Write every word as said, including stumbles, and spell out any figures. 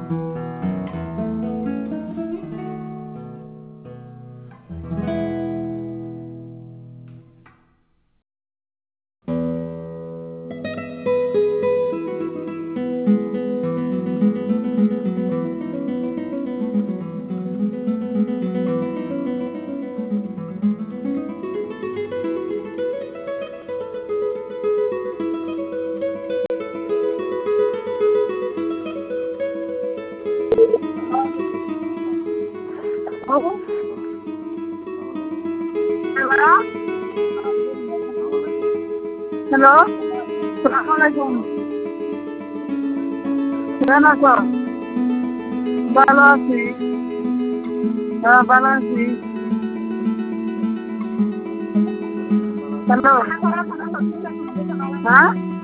Hello, সালাম আলাইকুম। কেমন আছো? ভালো আছি। হ্যাঁ, ভালো আছি। হ্যালো, হ্যাঁ।